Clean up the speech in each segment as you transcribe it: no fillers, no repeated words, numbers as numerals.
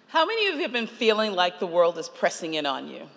How many of you have been feeling like the world is pressing in on you?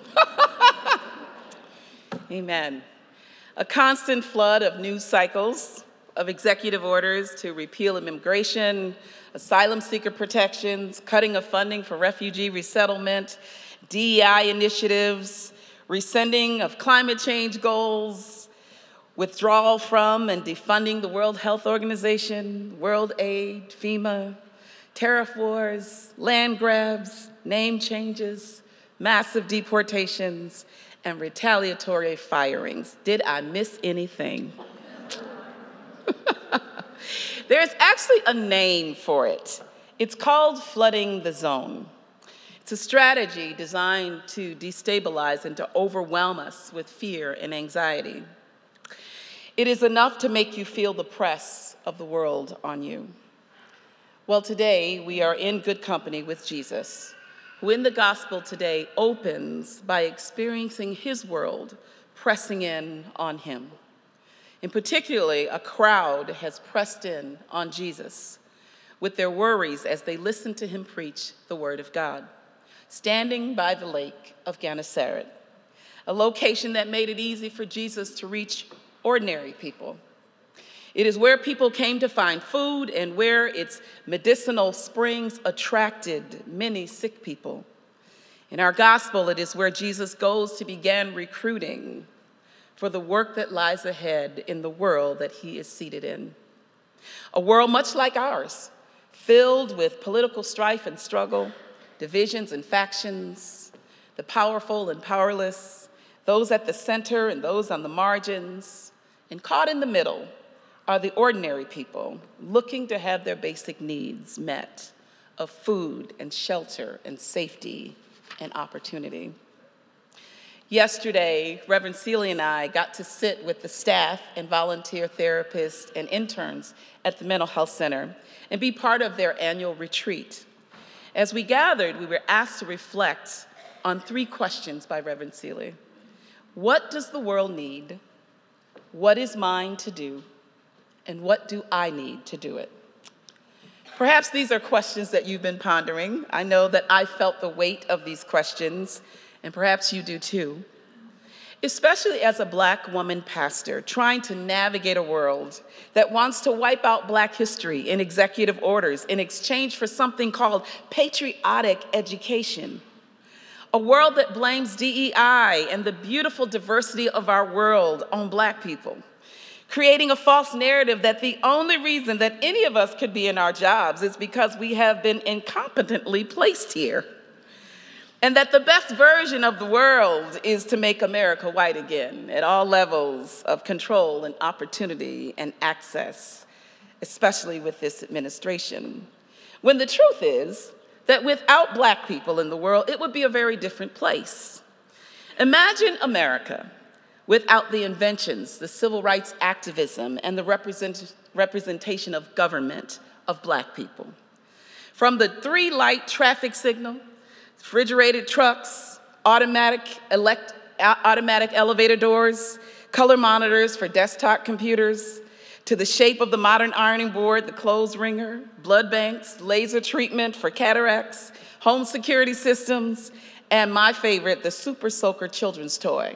Amen. A constant flood of news cycles, of executive orders to repeal immigration, asylum seeker protections, cutting of funding for refugee resettlement, DEI initiatives, rescinding of climate change goals, withdrawal from and defunding the World Health Organization, World Aid, FEMA, tariff wars, land grabs, name changes, massive deportations, and retaliatory firings. Did I miss anything? There's actually a name for it. It's called flooding the zone. It's a strategy designed to destabilize and to overwhelm us with fear and anxiety. It is enough to make you feel the press of the world on you. Well, today we are in good company with Jesus, who in the gospel today opens by experiencing his world pressing in on him. In particularly, a crowd has pressed in on Jesus with their worries as they listen to him preach the word of God, standing by the lake of Gennesaret, a location that made it easy for Jesus to reach ordinary people. It is where people came to find food and where its medicinal springs attracted many sick people. In our gospel, it is where Jesus goes to begin recruiting for the work that lies ahead in the world that he is seated in. A world much like ours, filled with political strife and struggle, divisions and factions, the powerful and powerless, those at the center and those on the margins, and caught in the middle are the ordinary people looking to have their basic needs met of food and shelter and safety and opportunity. Yesterday, Reverend Celia and I got to sit with the staff and volunteer therapists and interns at the Mental Health Center and be part of their annual retreat. As we gathered, we were asked to reflect on 3 questions by Reverend Celia. What does the world need? What is mine to do? And what do I need to do it? Perhaps these are questions that you've been pondering. I know that I felt the weight of these questions, and perhaps you do too. Especially as a Black woman pastor trying to navigate a world that wants to wipe out Black history in executive orders in exchange for something called patriotic education. A world that blames DEI and the beautiful diversity of our world on Black people, creating a false narrative that the only reason that any of us could be in our jobs is because we have been incompetently placed here, and that the best version of the world is to make America white again at all levels of control and opportunity and access, especially with this administration. When the truth is that without Black people in the world, it would be a very different place. Imagine America without the inventions, the civil rights activism, and the representation of government of Black people. From the 3-light traffic signal, refrigerated trucks, automatic elevator doors, color monitors for desktop computers, to the shape of the modern ironing board, the clothes wringer, blood banks, laser treatment for cataracts, home security systems, and my favorite, the Super Soaker children's toy.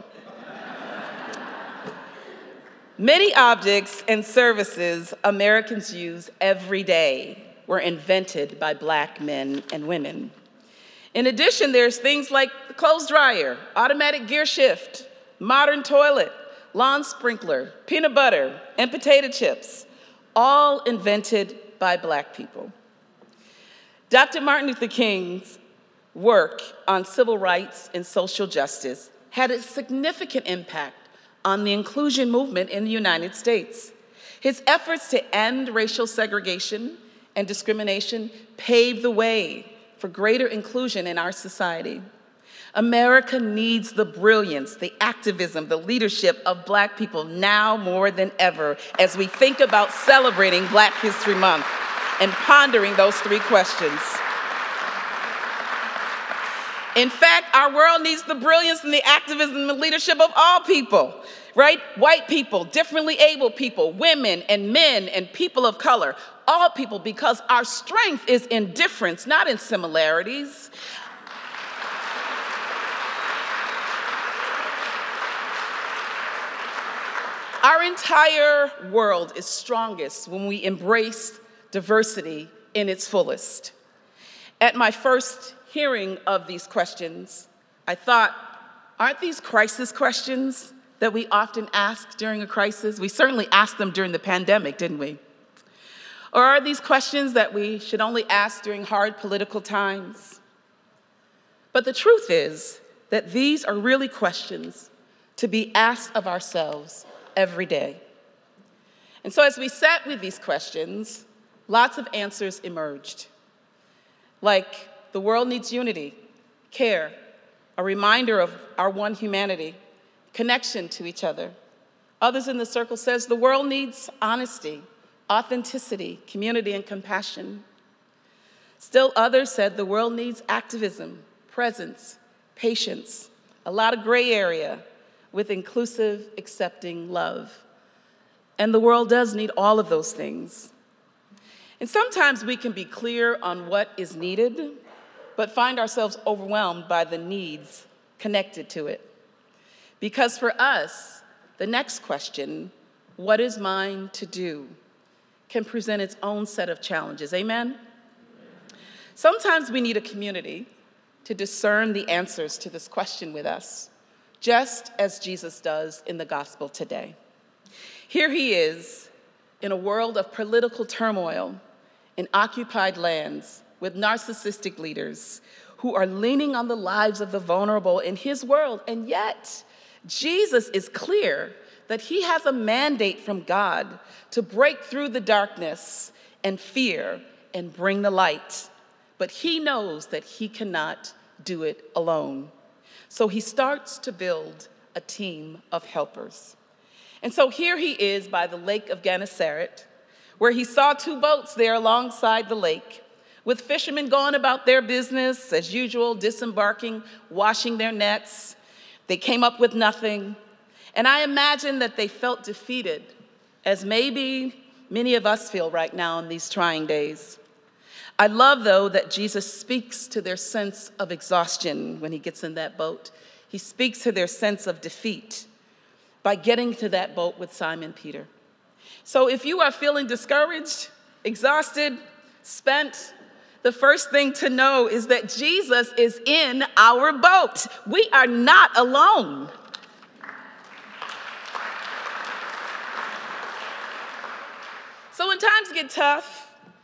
Many objects and services Americans use every day were invented by Black men and women. In addition, there's things like the clothes dryer, automatic gear shift, modern toilet, lawn sprinkler, peanut butter, and potato chips, all invented by Black people. Dr. Martin Luther King's work on civil rights and social justice had a significant impact on the inclusion movement in the United States. His efforts to end racial segregation and discrimination paved the way for greater inclusion in our society. America needs the brilliance, the activism, the leadership of Black people now more than ever as we think about celebrating Black History Month and pondering those 3 questions. In fact, our world needs the brilliance and the activism and the leadership of all people, right? White people, differently able people, women and men and people of color, all people, because our strength is in difference, not in similarities. Our entire world is strongest when we embrace diversity in its fullest. At my first hearing of these questions, I thought, aren't these crisis questions that we often ask during a crisis? We certainly asked them during the pandemic, didn't we? Or are these questions that we should only ask during hard political times? But the truth is that these are really questions to be asked of ourselves every day. And so as we sat with these questions, lots of answers emerged. Like, the world needs unity, care, a reminder of our one humanity, connection to each other. Others in the circle says the world needs honesty, authenticity, community, and compassion. Still others said the world needs activism, presence, patience, a lot of gray area, with inclusive, accepting love. And the world does need all of those things. And sometimes we can be clear on what is needed, but find ourselves overwhelmed by the needs connected to it. Because for us, the next question, what is mine to do, can present its own set of challenges. Amen? Sometimes we need a community to discern the answers to this question with us, just as Jesus does in the gospel today. Here he is in a world of political turmoil in occupied lands with narcissistic leaders who are leaning on the lives of the vulnerable in his world. And yet, Jesus is clear that he has a mandate from God to break through the darkness and fear and bring the light. But he knows that he cannot do it alone. So he starts to build a team of helpers. And so here he is by the Lake of Gennesaret, where he saw two boats there alongside the lake, with fishermen going about their business as usual, disembarking, washing their nets. They came up with nothing. And I imagine that they felt defeated, as maybe many of us feel right now in these trying days. I love, though, that Jesus speaks to their sense of exhaustion when he gets in that boat. He speaks to their sense of defeat by getting to that boat with Simon Peter. So if you are feeling discouraged, exhausted, spent, the first thing to know is that Jesus is in our boat. We are not alone. So when times get tough,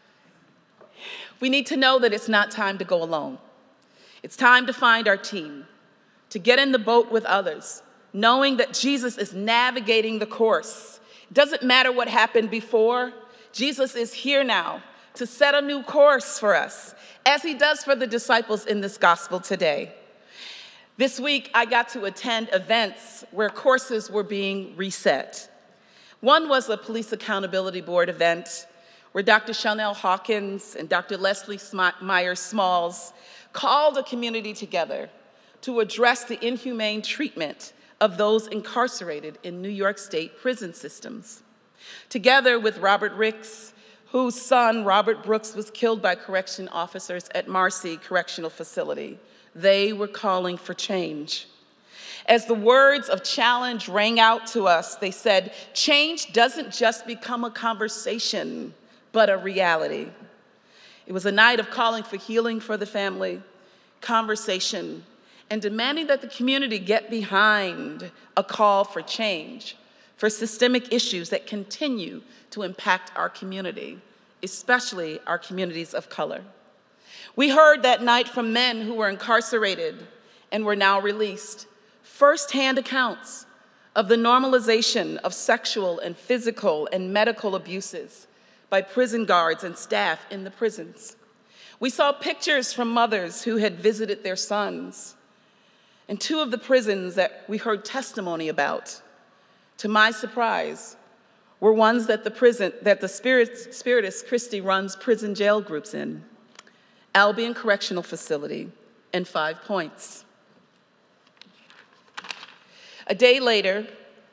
we need to know that it's not time to go alone. It's time to find our team, to get in the boat with others, knowing that Jesus is navigating the course. It doesn't matter what happened before. Jesus is here now to set a new course for us, as he does for the disciples in this gospel today. This week, I got to attend events where courses were being reset. One was a Police Accountability Board event where Dr. Chanel Hawkins and Dr. Leslie Myers-Smalls called a community together to address the inhumane treatment of those incarcerated in New York State prison systems. Together with Robert Ricks, whose son, Robert Brooks, was killed by correction officers at Marcy Correctional Facility, they were calling for change. As the words of challenge rang out to us, they said, change doesn't just become a conversation, but a reality. It was a night of calling for healing for the family, conversation, and demanding that the community get behind a call for change, for systemic issues that continue to impact our community, especially our communities of color. We heard that night from men who were incarcerated and were now released, firsthand accounts of the normalization of sexual and physical and medical abuses by prison guards and staff in the prisons. We saw pictures from mothers who had visited their sons. And two of the prisons that we heard testimony about, to my surprise, were ones that the Spiritist Christi runs prison jail groups in: Albion Correctional Facility and 5 Points. A day later,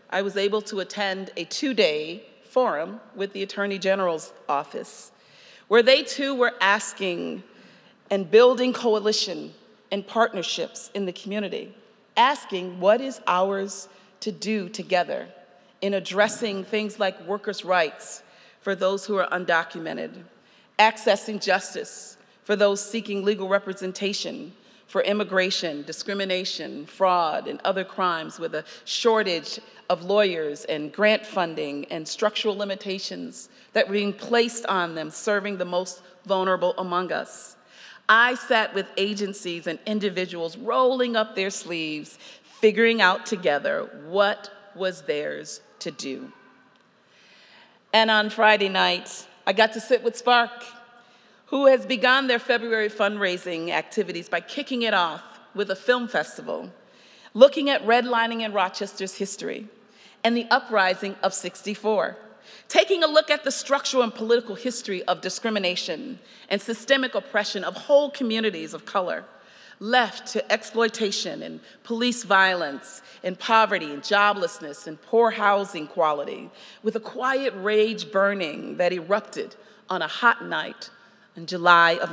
I was able to attend a 2-day forum with the Attorney General's office, where they too were asking and building coalition and partnerships in the community, asking what is ours to do together in addressing things like workers' rights for those who are undocumented, accessing justice for those seeking legal representation for immigration, discrimination, fraud, and other crimes with a shortage of lawyers and grant funding and structural limitations that were being placed on them, serving the most vulnerable among us. I sat with agencies and individuals rolling up their sleeves, figuring out together what was theirs to do. And on Friday night, I got to sit with Spark, who has begun their February fundraising activities by kicking it off with a film festival, looking at redlining in Rochester's history and the uprising of '64, taking a look at the structural and political history of discrimination and systemic oppression of whole communities of color, left to exploitation and police violence and poverty and joblessness and poor housing quality, with a quiet rage burning that erupted on a hot night in July of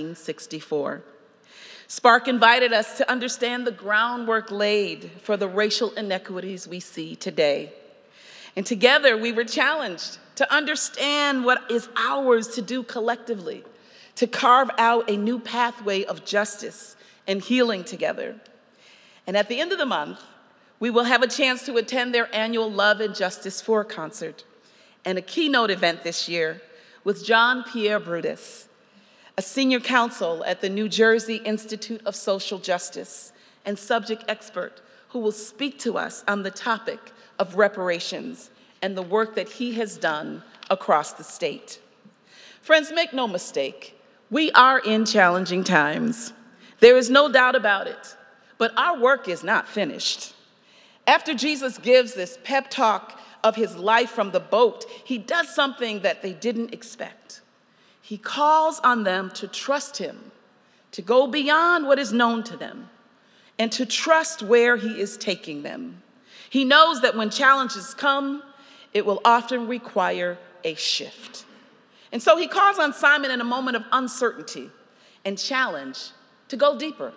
1964. Spark invited us to understand the groundwork laid for the racial inequities we see today. And together we were challenged to understand what is ours to do collectively, to carve out a new pathway of justice and healing together. And at the end of the month, we will have a chance to attend their annual Love and Justice For concert and a keynote event this year with John Pierre Brutus, a senior counsel at the New Jersey Institute of Social Justice and subject expert who will speak to us on the topic of reparations and the work that he has done across the state. Friends, make no mistake, we are in challenging times. There is no doubt about it, but our work is not finished. After Jesus gives this pep talk of his life from the boat, he does something that they didn't expect. He calls on them to trust him, to go beyond what is known to them, and to trust where he is taking them. He knows that when challenges come, it will often require a shift. And so he calls on Simon in a moment of uncertainty and challenge to go deeper.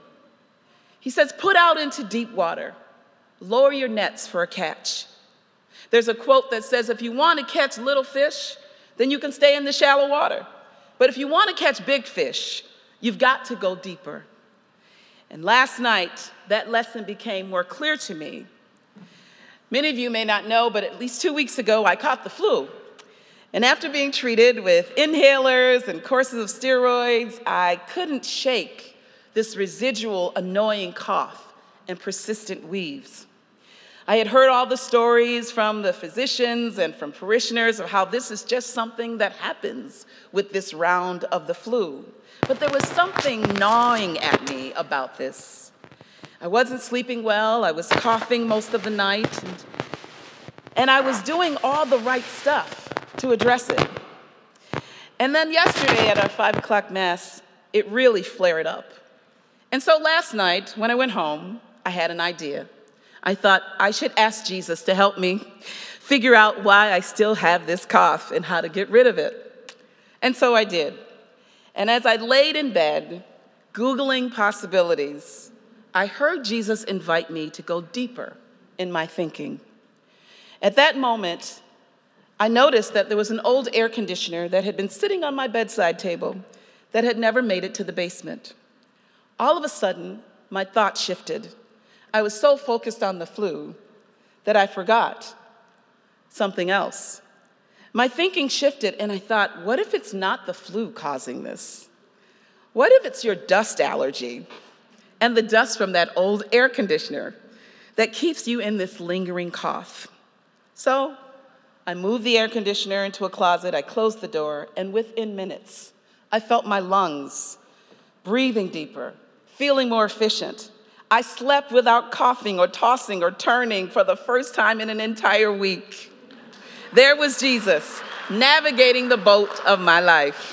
He says, put out into deep water, lower your nets for a catch. There's a quote that says, if you want to catch little fish, then you can stay in the shallow water. But if you want to catch big fish, you've got to go deeper. And last night, that lesson became more clear to me. Many of you may not know, but at least 2 weeks ago, I caught the flu. And after being treated with inhalers and courses of steroids, I couldn't shake this residual annoying cough and persistent wheeze. I had heard all the stories from the physicians and from parishioners of how this is just something that happens with this round of the flu. But there was something gnawing at me about this. I wasn't sleeping well, I was coughing most of the night, and I was doing all the right stuff to address it. And then yesterday at our 5 o'clock mass, it really flared up. And so last night, when I went home, I had an idea. I thought I should ask Jesus to help me figure out why I still have this cough and how to get rid of it. And so I did. And as I laid in bed, Googling possibilities, I heard Jesus invite me to go deeper in my thinking. At that moment, I noticed that there was an old air conditioner that had been sitting on my bedside table that had never made it to the basement. All of a sudden, my thoughts shifted. I was so focused on the flu that I forgot something else. My thinking shifted, and I thought, what if it's not the flu causing this? What if it's your dust allergy and the dust from that old air conditioner that keeps you in this lingering cough? So I moved the air conditioner into a closet, I closed the door, and within minutes, I felt my lungs breathing deeper, feeling more efficient. I slept without coughing or tossing or turning for the first time in an entire week. There was Jesus navigating the boat of my life.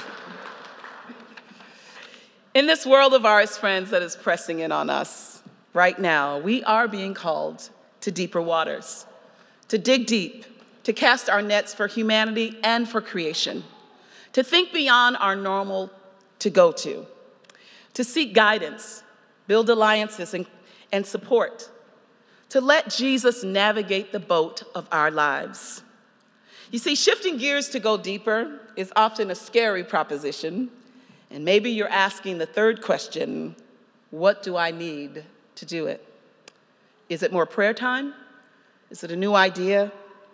In this world of ours, friends, that is pressing in on us right now, we are being called to deeper waters, to dig deep, to cast our nets for humanity and for creation, to think beyond our normal to go to seek guidance, build alliances and support, to let Jesus navigate the boat of our lives. You see, shifting gears to go deeper is often a scary proposition, and maybe you're asking the third question, what do I need to do it? Is it more prayer time? Is it a new idea?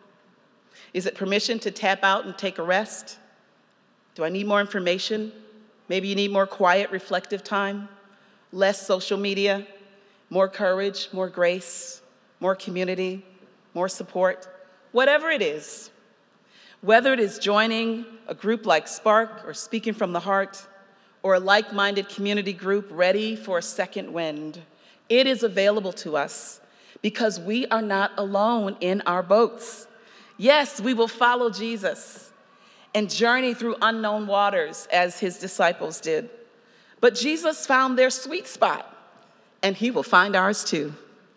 Is it permission to tap out and take a rest? Do I need more information? Maybe you need more quiet, reflective time, less social media, more courage, more grace, more community, more support, whatever it is. Whether it is joining a group like Spark or Speaking from the Heart, or a like-minded community group ready for a second wind, it is available to us because we are not alone in our boats. Yes, we will follow Jesus and journey through unknown waters as his disciples did. But Jesus found their sweet spot, and he will find ours too.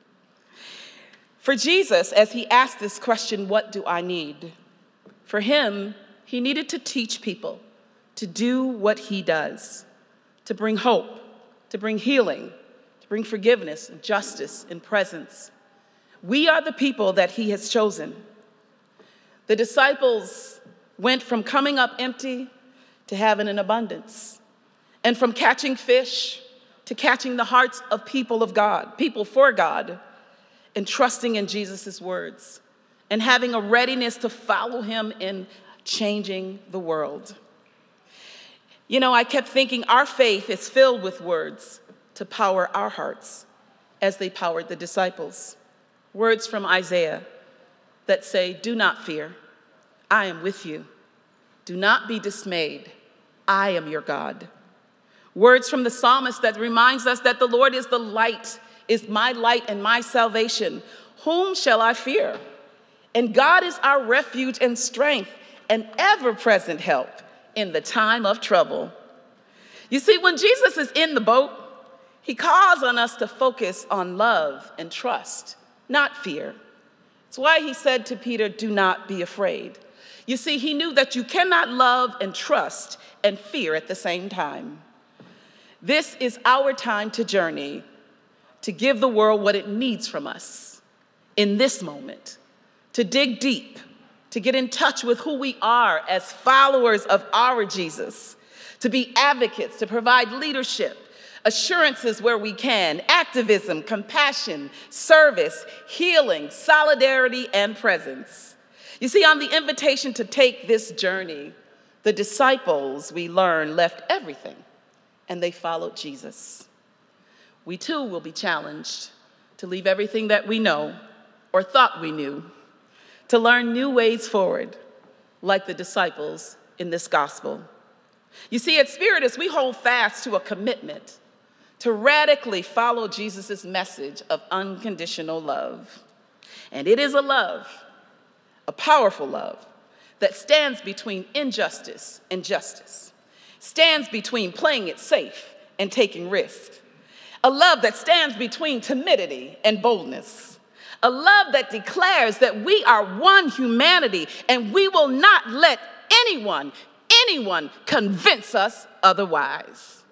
For Jesus, as he asked this question, what do I need? For him, he needed to teach people to do what he does, to bring hope, to bring healing, to bring forgiveness, and justice, and presence. We are the people that he has chosen. The disciples went from coming up empty to having an abundance, and from catching fish to catching the hearts of people for God, and trusting in Jesus' words, and having a readiness to follow him in changing the world. You know, I kept thinking our faith is filled with words to power our hearts as they powered the disciples. Words from Isaiah that say, do not fear, I am with you. Do not be dismayed, I am your God. Words from the psalmist that reminds us that the Lord is the light, is my light and my salvation. Whom shall I fear? And God is our refuge and strength, an ever-present help in the time of trouble. You see, when Jesus is in the boat, he calls on us to focus on love and trust, not fear. It's why he said to Peter, do not be afraid. You see, he knew that you cannot love and trust and fear at the same time. This is our time to journey, to give the world what it needs from us in this moment, to dig deep, to get in touch with who we are as followers of our Jesus, to be advocates, to provide leadership, assurances where we can, activism, compassion, service, healing, solidarity, and presence. You see, on the invitation to take this journey, the disciples, we learn, left everything, and they followed Jesus. We too will be challenged to leave everything that we know or thought we knew, to learn new ways forward, like the disciples in this gospel. You see, at Spiritus, we hold fast to a commitment to radically follow Jesus' message of unconditional love. And it is a love, a powerful love, that stands between injustice and justice, stands between playing it safe and taking risks, a love that stands between timidity and boldness, a love that declares that we are one humanity and we will not let anyone convince us otherwise.